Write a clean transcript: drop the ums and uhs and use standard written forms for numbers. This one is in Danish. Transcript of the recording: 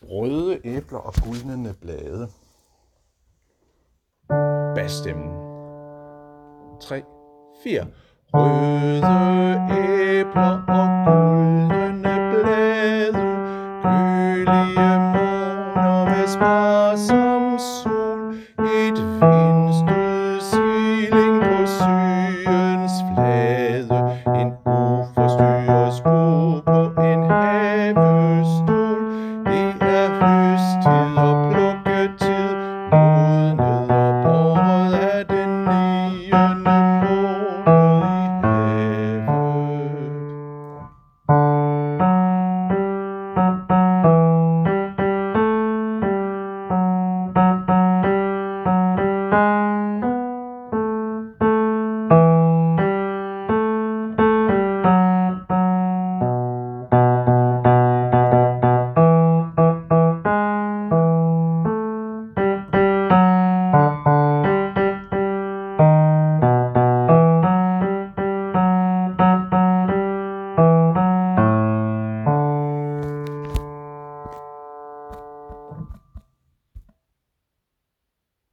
Røde æbler og guldne blade. Basstemmen. 3, 4. Røde æbler og guldne blade, kølige morgener med sparsom sol, et vind